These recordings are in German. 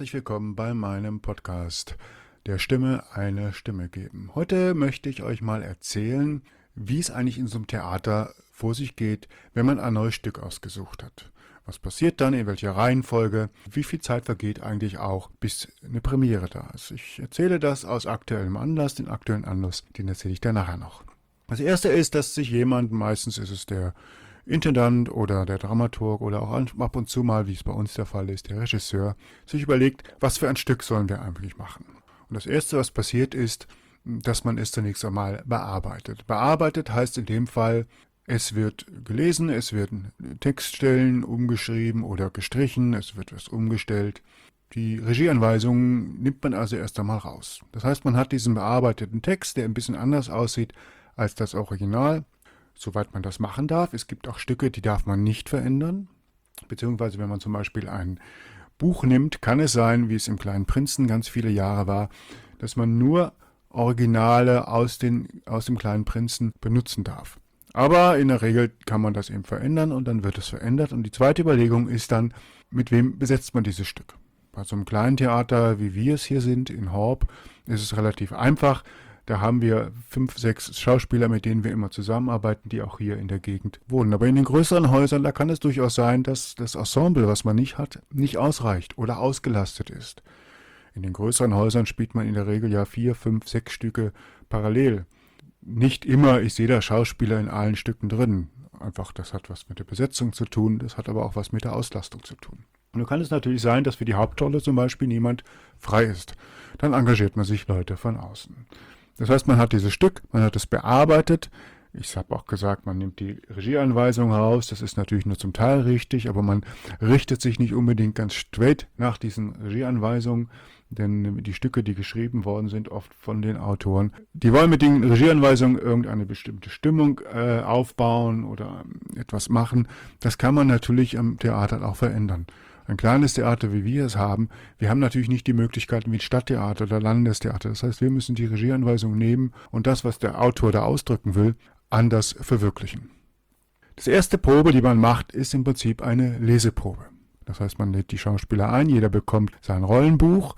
herzlich willkommen bei meinem Podcast Der Stimme eine Stimme geben. Heute möchte ich euch mal erzählen, wie es eigentlich in so einem Theater vor sich geht, wenn man ein neues Stück ausgesucht hat. Was passiert dann, in welcher Reihenfolge, wie viel Zeit vergeht eigentlich auch, bis eine Premiere da ist. Ich erzähle das aus aktuellem Anlass, den aktuellen Anlass, den erzähle ich dann nachher noch. Das erste ist, dass sich jemand, meistens ist es der Intendant oder der Dramaturg oder auch ab und zu mal, wie es bei uns der Fall ist, der Regisseur, sich überlegt, was für ein Stück sollen wir eigentlich machen. Und das Erste, was passiert ist, dass man es zunächst einmal bearbeitet. Bearbeitet heißt in dem Fall, es wird gelesen, es werden Textstellen umgeschrieben oder gestrichen, es wird was umgestellt. Die Regieanweisungen nimmt man also erst einmal raus. Das heißt, man hat diesen bearbeiteten Text, der ein bisschen anders aussieht als das Original, soweit man das machen darf. Es gibt auch Stücke, die darf man nicht verändern. Beziehungsweise wenn man zum Beispiel ein Buch nimmt, kann es sein, wie es im Kleinen Prinzen ganz viele Jahre war, dass man nur Originale aus dem Kleinen Prinzen benutzen darf. Aber in der Regel kann man das eben verändern und dann wird es verändert. Und die zweite Überlegung ist dann, mit wem besetzt man dieses Stück? Bei so einem kleinen Theater, wie wir es hier sind, in Horb, ist es relativ einfach. Da haben wir 5, 6 Schauspieler, mit denen wir immer zusammenarbeiten, die auch hier in der Gegend wohnen. Aber in den größeren Häusern, da kann es durchaus sein, dass das Ensemble, was man nicht hat, nicht ausreicht oder ausgelastet ist. In den größeren Häusern spielt man in der Regel ja 4, 5, 6 Stücke parallel. Nicht immer ist jeder Schauspieler in allen Stücken drin. Einfach, das hat was mit der Besetzung zu tun, das hat aber auch was mit der Auslastung zu tun. Und dann kann es natürlich sein, dass für die Hauptrolle zum Beispiel niemand frei ist. Dann engagiert man sich Leute von außen. Das heißt, man hat dieses Stück, man hat es bearbeitet. Ich habe auch gesagt, man nimmt die Regieanweisung raus. Das ist natürlich nur zum Teil richtig, aber man richtet sich nicht unbedingt ganz straight nach diesen Regieanweisungen, denn die Stücke, die geschrieben worden sind, oft von den Autoren, die wollen mit den Regieanweisungen irgendeine bestimmte Stimmung aufbauen oder etwas machen. Das kann man natürlich am Theater auch verändern. Ein kleines Theater, wie wir es haben, wir haben natürlich nicht die Möglichkeiten wie ein Stadttheater oder Landestheater. Das heißt, wir müssen die Regieanweisung nehmen und das, was der Autor da ausdrücken will, anders verwirklichen. Das erste Probe, die man macht, ist im Prinzip eine Leseprobe. Das heißt, man lädt die Schauspieler ein, jeder bekommt sein Rollenbuch.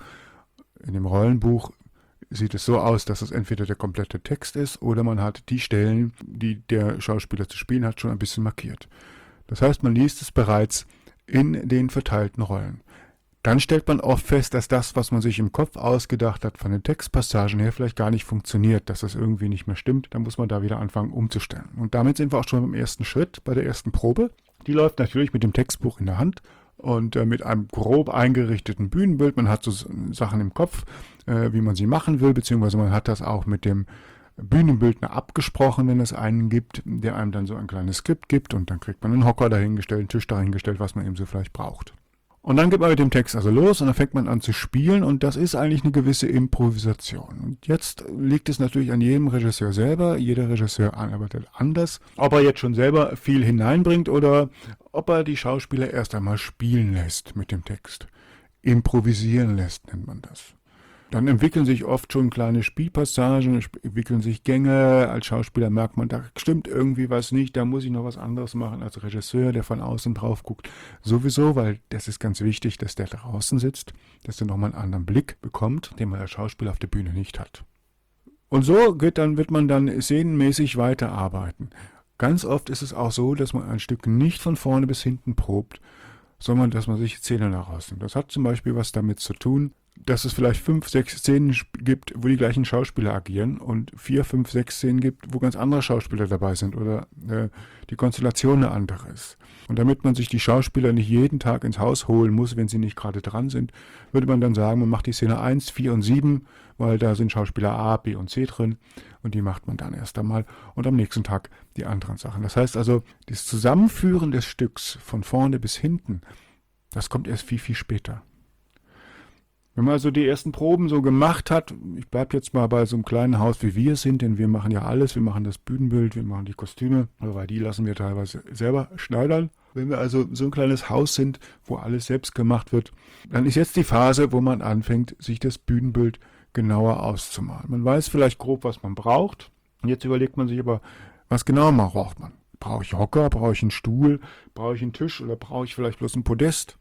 In dem Rollenbuch sieht es so aus, dass es entweder der komplette Text ist oder man hat die Stellen, die der Schauspieler zu spielen hat, schon ein bisschen markiert. Das heißt, man liest es bereits in den verteilten Rollen. Dann stellt man oft fest, dass das, was man sich im Kopf ausgedacht hat, von den Textpassagen her vielleicht gar nicht funktioniert, dass das irgendwie nicht mehr stimmt. Dann muss man da wieder anfangen umzustellen. Und damit sind wir auch schon beim ersten Schritt, bei der ersten Probe. Die läuft natürlich mit dem Textbuch in der Hand und mit einem grob eingerichteten Bühnenbild. Man hat so Sachen im Kopf, wie man sie machen will, beziehungsweise man hat das auch mit dem Bühnenbildner abgesprochen, wenn es einen gibt, der einem dann so ein kleines Skript gibt und dann kriegt man einen Hocker dahingestellt, einen Tisch dahingestellt, was man eben so vielleicht braucht. Und dann geht man mit dem Text also los und dann fängt man an zu spielen und das ist eigentlich eine gewisse Improvisation. Und jetzt liegt es natürlich an jedem Regisseur selber, jeder Regisseur arbeitet anders, ob er jetzt schon selber viel hineinbringt oder ob er die Schauspieler erst einmal spielen lässt mit dem Text. Improvisieren lässt, nennt man das. Dann entwickeln sich oft schon kleine Spielpassagen, entwickeln sich Gänge. Als Schauspieler merkt man, da stimmt irgendwie was nicht, da muss ich noch was anderes machen als Regisseur, der von außen drauf guckt. Sowieso, weil das ist ganz wichtig, dass der draußen sitzt, dass er nochmal einen anderen Blick bekommt, den man als Schauspieler auf der Bühne nicht hat. Und so wird man dann szenenmäßig weiterarbeiten. Ganz oft ist es auch so, dass man ein Stück nicht von vorne bis hinten probt, sondern dass man sich Szenen herausnimmt. Das hat zum Beispiel was damit zu tun, dass es vielleicht 5, 6 Szenen gibt, wo die gleichen Schauspieler agieren und 4, 5, 6 Szenen gibt, wo ganz andere Schauspieler dabei sind oder die Konstellation eine andere ist. Und damit man sich die Schauspieler nicht jeden Tag ins Haus holen muss, wenn sie nicht gerade dran sind, würde man dann sagen, man macht die Szene 1, 4 und 7, weil da sind Schauspieler A, B und C drin und die macht man dann erst einmal und am nächsten Tag die anderen Sachen. Das heißt also, das Zusammenführen des Stücks von vorne bis hinten, das kommt erst viel, viel später. Wenn man also die ersten Proben so gemacht hat, ich bleibe jetzt mal bei so einem kleinen Haus, wie wir es sind, denn wir machen ja alles, wir machen das Bühnenbild, wir machen die Kostüme, weil die lassen wir teilweise selber schneidern. Wenn wir also so ein kleines Haus sind, wo alles selbst gemacht wird, dann ist jetzt die Phase, wo man anfängt, sich das Bühnenbild genauer auszumalen. Man weiß vielleicht grob, was man braucht. Und jetzt überlegt man sich aber, was genau braucht man? Brauche ich Hocker, brauche ich einen Stuhl, brauche ich einen Tisch oder brauche ich vielleicht bloß ein Podest?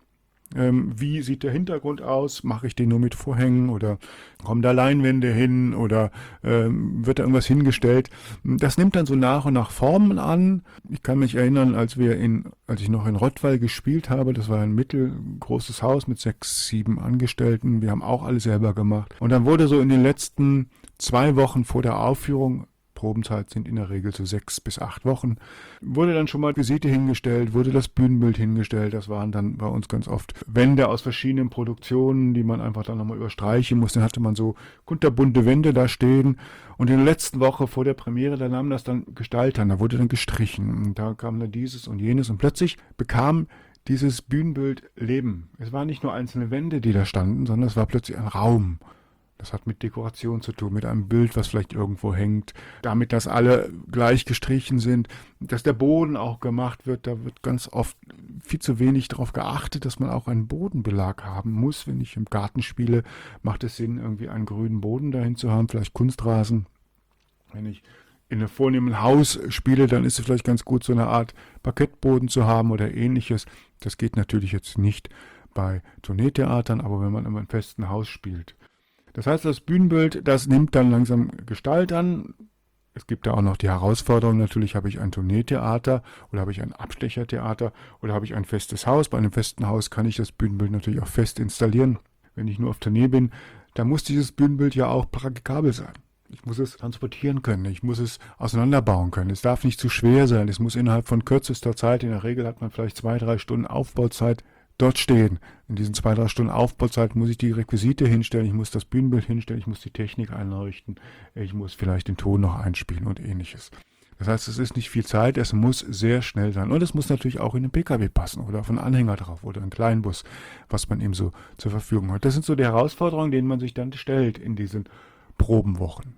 Wie sieht der Hintergrund aus? Mache ich den nur mit Vorhängen oder kommen da Leinwände hin oder wird da irgendwas hingestellt? Das nimmt dann so nach und nach Formen an. Ich kann mich erinnern, als ich noch in Rottweil gespielt habe, das war ein mittelgroßes Haus mit 6, 7 Angestellten. Wir haben auch alles selber gemacht. Und dann wurde so in den letzten 2 Wochen vor der Aufführung, Probenzeit sind in der Regel so 6 bis 8 Wochen, wurde dann schon mal Visite hingestellt, wurde das Bühnenbild hingestellt. Das waren dann bei uns ganz oft Wände aus verschiedenen Produktionen, die man einfach dann nochmal überstreichen musste. Dann hatte man so kunterbunte Wände da stehen. Und in der letzten Woche vor der Premiere, da nahm das dann Gestalt an, da wurde dann gestrichen. Und da kam dann dieses und jenes. Und plötzlich bekam dieses Bühnenbild Leben. Es waren nicht nur einzelne Wände, die da standen, sondern es war plötzlich ein Raum. Das hat mit Dekoration zu tun, mit einem Bild, was vielleicht irgendwo hängt, damit, dass alle gleich gestrichen sind, dass der Boden auch gemacht wird. Da wird ganz oft viel zu wenig darauf geachtet, dass man auch einen Bodenbelag haben muss. Wenn ich im Garten spiele, macht es Sinn, irgendwie einen grünen Boden dahin zu haben, vielleicht Kunstrasen. Wenn ich in einem vornehmen Haus spiele, dann ist es vielleicht ganz gut, so eine Art Parkettboden zu haben oder ähnliches. Das geht natürlich jetzt nicht bei Tourneetheatern, aber wenn man in einem festen Haus spielt. Das heißt, das Bühnenbild, das nimmt dann langsam Gestalt an. Es gibt da auch noch die Herausforderung, natürlich habe ich ein Tourneetheater oder habe ich ein Abstechertheater oder habe ich ein festes Haus. Bei einem festen Haus kann ich das Bühnenbild natürlich auch fest installieren. Wenn ich nur auf Tournee bin, dann muss dieses Bühnenbild ja auch praktikabel sein. Ich muss es transportieren können, ich muss es auseinanderbauen können. Es darf nicht zu schwer sein, es muss innerhalb von kürzester Zeit, in der Regel hat man vielleicht 2, 3 Stunden Aufbauzeit, dort stehen. In diesen 2, 3 Stunden Aufbauzeit muss ich die Requisite hinstellen, ich muss das Bühnenbild hinstellen, ich muss die Technik einleuchten, ich muss vielleicht den Ton noch einspielen und ähnliches. Das heißt, es ist nicht viel Zeit, es muss sehr schnell sein. Und es muss natürlich auch in den PKW passen oder auf einen Anhänger drauf oder einen Kleinbus, was man eben so zur Verfügung hat. Das sind so die Herausforderungen, denen man sich dann stellt in diesen Probenwochen.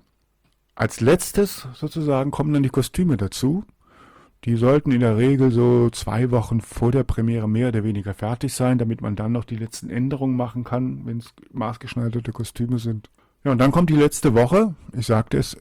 Als letztes sozusagen kommen dann die Kostüme dazu. Die sollten in der Regel so 2 Wochen vor der Premiere mehr oder weniger fertig sein, damit man dann noch die letzten Änderungen machen kann, wenn es maßgeschneiderte Kostüme sind. Ja, und dann kommt die letzte Woche. Ich sagte es,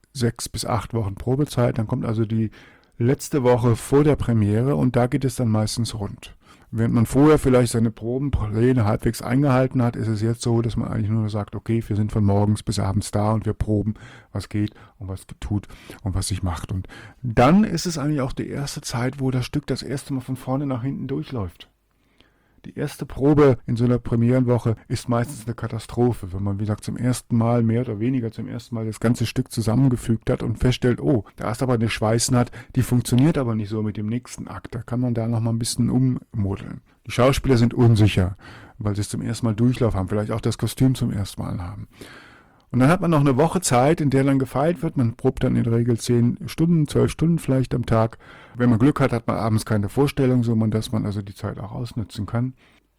6 bis 8 Wochen Probezeit. Dann kommt also die letzte Woche vor der Premiere und da geht es dann meistens rund. Während man vorher vielleicht seine Probenpläne halbwegs eingehalten hat, ist es jetzt so, dass man eigentlich nur sagt, okay, wir sind von morgens bis abends da und wir proben, was geht und was tut und was sich macht. Und dann ist es eigentlich auch die erste Zeit, wo das Stück das erste Mal von vorne nach hinten durchläuft. Die erste Probe in so einer Premierenwoche ist meistens eine Katastrophe, wenn man, wie gesagt, zum ersten Mal, mehr oder weniger zum ersten Mal das ganze Stück zusammengefügt hat und feststellt, oh, da ist aber eine Schweißnaht, die funktioniert aber nicht so mit dem nächsten Akt. Da kann man da nochmal ein bisschen ummodeln. Die Schauspieler sind unsicher, weil sie es zum ersten Mal Durchlauf haben, vielleicht auch das Kostüm zum ersten Mal haben. Und dann hat man noch eine Woche Zeit, in der dann gefeilt wird. Man probt dann in der Regel 10 Stunden, 12 Stunden vielleicht am Tag. Wenn man Glück hat, hat man abends keine Vorstellung, so dass man also die Zeit auch ausnutzen kann.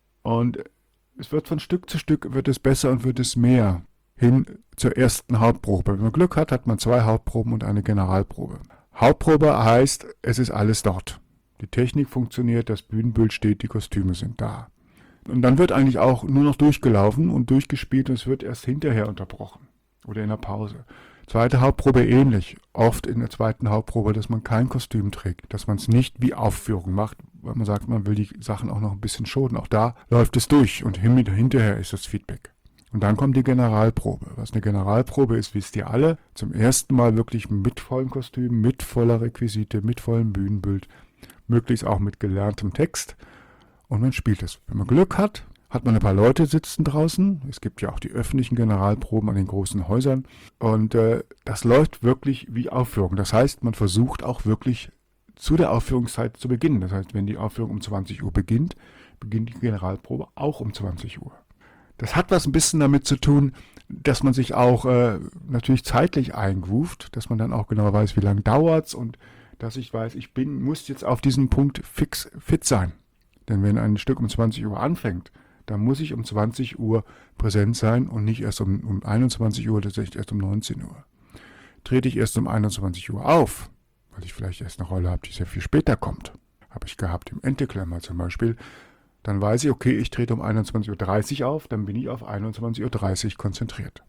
Und es wird von Stück zu Stück wird es besser und wird es mehr hin zur ersten Hauptprobe. Wenn man Glück hat, hat man 2 Hauptproben und eine Generalprobe. Hauptprobe heißt, es ist alles dort. Die Technik funktioniert, das Bühnenbild steht, die Kostüme sind da. Und dann wird eigentlich auch nur noch durchgelaufen und durchgespielt und es wird erst hinterher unterbrochen oder in der Pause. Zweite Hauptprobe ähnlich. Oft in der zweiten Hauptprobe, dass man kein Kostüm trägt, dass man es nicht wie Aufführung macht, weil man sagt, man will die Sachen auch noch ein bisschen schonen. Auch da läuft es durch und hinterher ist das Feedback. Und dann kommt die Generalprobe. Was eine Generalprobe ist, wisst ihr alle. Zum ersten Mal wirklich mit vollem Kostüm, mit voller Requisite, mit vollem Bühnenbild, möglichst auch mit gelerntem Text. Und man spielt es. Wenn man Glück hat, hat man ein paar Leute sitzen draußen. Es gibt ja auch die öffentlichen Generalproben an den großen Häusern. Und das läuft wirklich wie Aufführung. Das heißt, man versucht auch wirklich zu der Aufführungszeit zu beginnen. Das heißt, wenn die Aufführung um 20 Uhr beginnt, beginnt die Generalprobe auch um 20 Uhr. Das hat was ein bisschen damit zu tun, dass man sich auch natürlich zeitlich einruft, dass man dann auch genau weiß, wie lange dauert es und dass ich weiß, muss jetzt auf diesen Punkt fix fit sein. Denn wenn ein Stück um 20 Uhr anfängt, dann muss ich um 20 Uhr präsent sein und nicht erst um 21 Uhr, tatsächlich erst um 19 Uhr. Trete ich erst um 21 Uhr auf, weil ich vielleicht erst eine Rolle habe, die sehr viel später kommt, habe ich gehabt im Enteklemmer zum Beispiel, dann weiß ich, okay, ich trete um 21.30 Uhr auf, dann bin ich auf 21.30 Uhr konzentriert.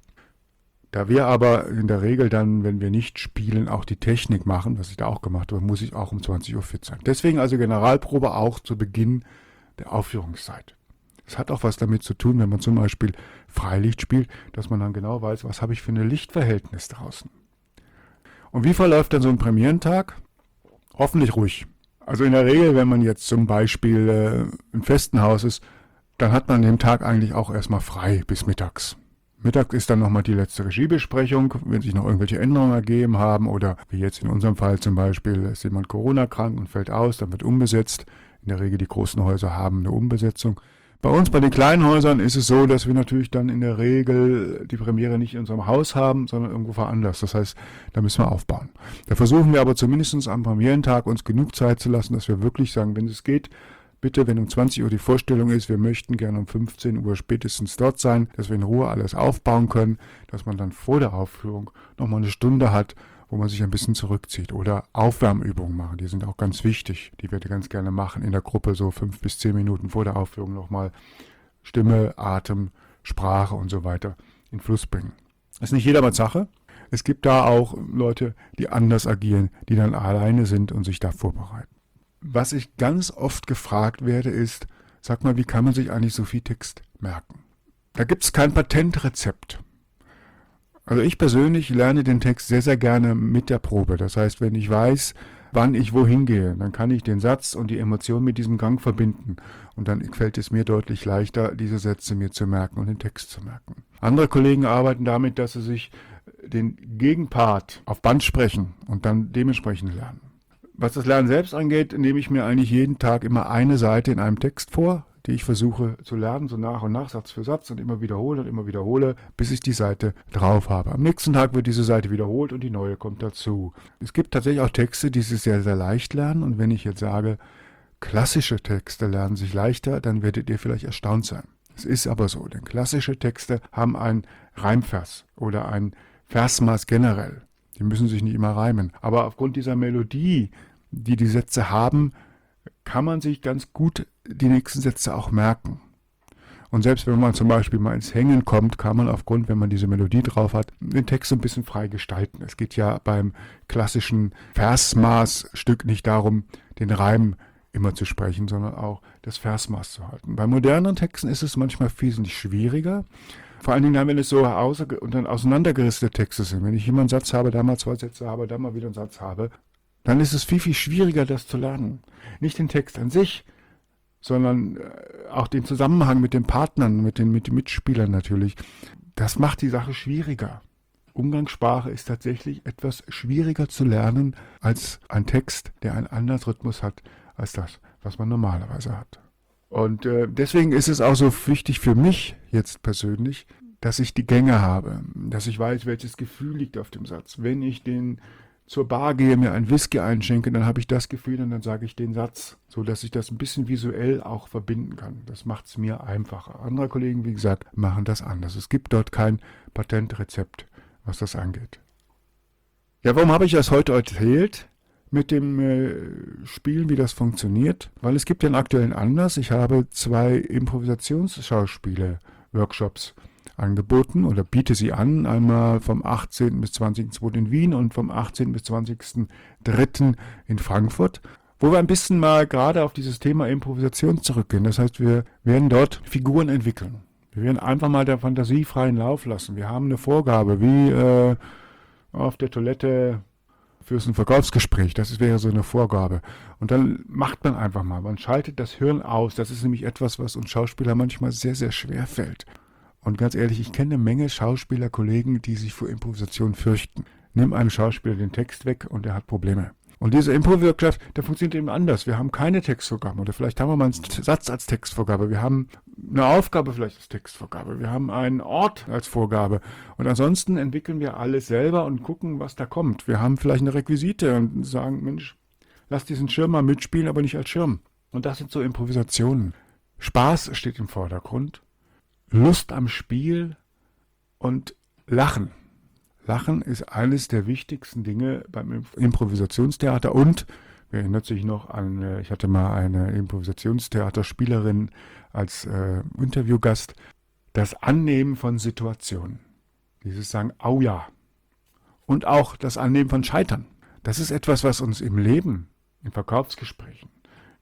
Da wir aber in der Regel dann, wenn wir nicht spielen, auch die Technik machen, was ich da auch gemacht habe, muss ich auch um 20 Uhr fit sein. Deswegen also Generalprobe auch zu Beginn der Aufführungszeit. Es hat auch was damit zu tun, wenn man zum Beispiel Freilicht spielt, dass man dann genau weiß, was habe ich für ein Lichtverhältnis draußen. Und wie verläuft dann so ein Premierentag? Hoffentlich ruhig. Also in der Regel, wenn man jetzt zum Beispiel im festen Haus ist, dann hat man an dem Tag eigentlich auch erstmal frei bis mittags. Mittag ist dann nochmal die letzte Regiebesprechung, wenn sich noch irgendwelche Änderungen ergeben haben oder wie jetzt in unserem Fall zum Beispiel, ist jemand Corona-krank und fällt aus, dann wird umbesetzt. In der Regel die großen Häuser haben eine Umbesetzung. Bei uns, bei den kleinen Häusern, ist es so, dass wir natürlich dann in der Regel die Premiere nicht in unserem Haus haben, sondern irgendwo woanders. Das heißt, da müssen wir aufbauen. Da versuchen wir aber zumindest am Premierentag uns genug Zeit zu lassen, dass wir wirklich sagen, wenn es geht, bitte, wenn um 20 Uhr die Vorstellung ist, wir möchten gerne um 15 Uhr spätestens dort sein, dass wir in Ruhe alles aufbauen können, dass man dann vor der Aufführung nochmal eine Stunde hat, wo man sich ein bisschen zurückzieht oder Aufwärmübungen machen. Die sind auch ganz wichtig. Die werde ich ganz gerne machen in der Gruppe, so 5 bis 10 Minuten vor der Aufführung nochmal Stimme, Atem, Sprache und so weiter in Fluss bringen. Das ist nicht jedermanns Sache. Es gibt da auch Leute, die anders agieren, die dann alleine sind und sich da vorbereiten. Was ich ganz oft gefragt werde ist, sag mal, wie kann man sich eigentlich so viel Text merken? Da gibt es kein Patentrezept. Also ich persönlich lerne den Text sehr, sehr gerne mit der Probe. Das heißt, wenn ich weiß, wann ich wohin gehe, dann kann ich den Satz und die Emotion mit diesem Gang verbinden. Und dann fällt es mir deutlich leichter, diese Sätze mir zu merken und den Text zu merken. Andere Kollegen arbeiten damit, dass sie sich den Gegenpart auf Band sprechen und dann dementsprechend lernen. Was das Lernen selbst angeht, nehme ich mir eigentlich jeden Tag immer eine Seite in einem Text vor, die ich versuche zu lernen, so nach und nach, Satz für Satz und immer wiederhole, bis ich die Seite drauf habe. Am nächsten Tag wird diese Seite wiederholt und die neue kommt dazu. Es gibt tatsächlich auch Texte, die sich sehr, sehr leicht lernen und wenn ich jetzt sage, klassische Texte lernen sich leichter, dann werdet ihr vielleicht erstaunt sein. Es ist aber so, denn klassische Texte haben ein Reimvers oder ein Versmaß generell. Die müssen sich nicht immer reimen. Aber aufgrund dieser Melodie, die die Sätze haben, kann man sich ganz gut die nächsten Sätze auch merken. Und selbst wenn man zum Beispiel mal ins Hängen kommt, kann man aufgrund, wenn man diese Melodie drauf hat, den Text so ein bisschen frei gestalten. Es geht ja beim klassischen Versmaßstück nicht darum, den Reim immer zu sprechen, sondern auch das Versmaß zu halten. Bei modernen Texten ist es manchmal wesentlich schwieriger. Vor allen Dingen, wenn es so und dann auseinandergerissene Texte sind. Wenn ich immer einen Satz habe, da mal 2 Sätze habe, da mal wieder einen Satz habe, dann ist es viel, viel schwieriger, das zu lernen. Nicht den Text an sich, sondern auch den Zusammenhang mit den Partnern, mit den Mitspielern natürlich. Das macht die Sache schwieriger. Umgangssprache ist tatsächlich etwas schwieriger zu lernen als ein Text, der einen anderen Rhythmus hat als das, was man normalerweise hat. Und deswegen ist es auch so wichtig für mich jetzt persönlich, dass ich die Gänge habe, dass ich weiß, welches Gefühl liegt auf dem Satz. Wenn ich zur Bar gehe, mir ein Whisky einschenke, dann habe ich das Gefühl und dann sage ich den Satz, so dass ich das ein bisschen visuell auch verbinden kann. Das macht es mir einfacher. Andere Kollegen, wie gesagt, machen das anders. Es gibt dort kein Patentrezept, was das angeht. Ja, warum habe ich das heute erzählt? Mit dem Spielen, wie das funktioniert, weil es gibt ja einen aktuellen Anlass. Ich habe 2 Improvisationsschauspiele-Workshops angeboten oder biete sie an, einmal vom 18. bis 20.02. in Wien und vom 18. bis 20.03. in Frankfurt, wo wir ein bisschen mal gerade auf dieses Thema Improvisation zurückgehen. Das heißt, wir werden dort Figuren entwickeln. Wir werden einfach mal der Fantasie freien Lauf lassen. Wir haben eine Vorgabe, wie auf der Toilette für ein Verkaufsgespräch, das wäre so eine Vorgabe. Und dann macht man einfach mal, man schaltet das Hirn aus. Das ist nämlich etwas, was uns Schauspieler manchmal sehr, sehr schwer fällt. Und ganz ehrlich, ich kenne eine Menge Schauspielerkollegen, die sich vor Improvisation fürchten. Nimm einem Schauspieler den Text weg und er hat Probleme. Und diese Impro-Wirtschaft, der funktioniert eben anders. Wir haben keine Textvorgaben oder vielleicht haben wir mal einen Satz als Textvorgabe. Wir haben eine Aufgabe vielleicht als Textvorgabe. Wir haben einen Ort als Vorgabe. Und ansonsten entwickeln wir alles selber und gucken, was da kommt. Wir haben vielleicht eine Requisite und sagen, Mensch, lass diesen Schirm mal mitspielen, aber nicht als Schirm. Und das sind so Improvisationen. Spaß steht im Vordergrund. Lust am Spiel und Lachen. Lachen ist eines der wichtigsten Dinge beim Improvisationstheater und, wer erinnert sich noch an, ich hatte mal eine Improvisationstheaterspielerin als Interviewgast, das Annehmen von Situationen. Dieses Sagen, au ja. Und auch das Annehmen von Scheitern. Das ist etwas, was uns im Leben, in Verkaufsgesprächen,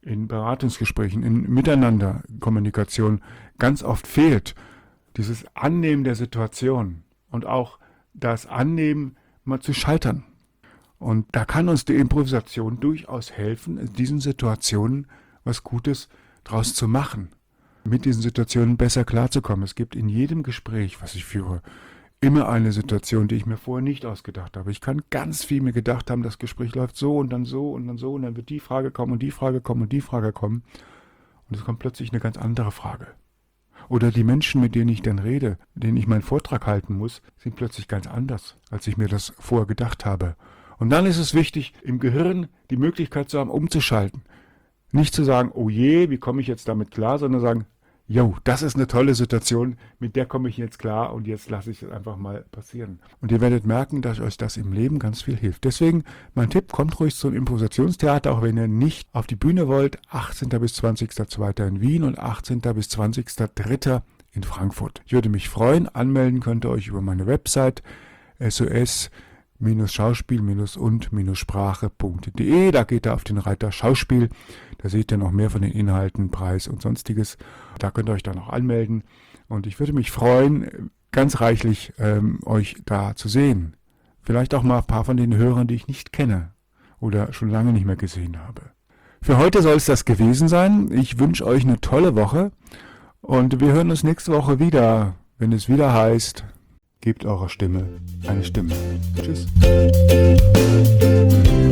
in Beratungsgesprächen, in Miteinanderkommunikation ganz oft fehlt. Dieses Annehmen der Situation und auch das Annehmen, mal zu scheitern. Und da kann uns die Improvisation durchaus helfen, in diesen Situationen was Gutes draus zu machen, mit diesen Situationen besser klarzukommen. Es gibt in jedem Gespräch, was ich führe, immer eine Situation, die ich mir vorher nicht ausgedacht habe. Ich kann ganz viel mir gedacht haben, das Gespräch läuft so und dann so und dann so und dann wird die Frage kommen und die Frage kommen und die Frage kommen und es kommt plötzlich eine ganz andere Frage. Oder die Menschen, mit denen ich dann rede, denen ich meinen Vortrag halten muss, sind plötzlich ganz anders, als ich mir das vorher gedacht habe. Und dann ist es wichtig, im Gehirn die Möglichkeit zu haben, umzuschalten. Nicht zu sagen, oh je, wie komme ich jetzt damit klar, sondern sagen, jo, das ist eine tolle Situation, mit der komme ich jetzt klar und jetzt lasse ich es einfach mal passieren. Und ihr werdet merken, dass euch das im Leben ganz viel hilft. Deswegen mein Tipp, kommt ruhig zum Improvisationstheater, auch wenn ihr nicht auf die Bühne wollt. 18. bis 20.02. in Wien und 18. bis 20.03. in Frankfurt. Ich würde mich freuen. Anmelden könnt ihr euch über meine Website sos-schauspiel-und-sprache.de. Da geht ihr auf den Reiter Schauspiel. Da seht ihr noch mehr von den Inhalten, Preis und sonstiges. Da könnt ihr euch dann auch anmelden. Und ich würde mich freuen, ganz reichlich euch da zu sehen. Vielleicht auch mal ein paar von den Hörern, die ich nicht kenne oder schon lange nicht mehr gesehen habe. Für heute soll es das gewesen sein. Ich wünsche euch eine tolle Woche und wir hören uns nächste Woche wieder, wenn es wieder heißt, gebt eurer Stimme eine Stimme. Tschüss.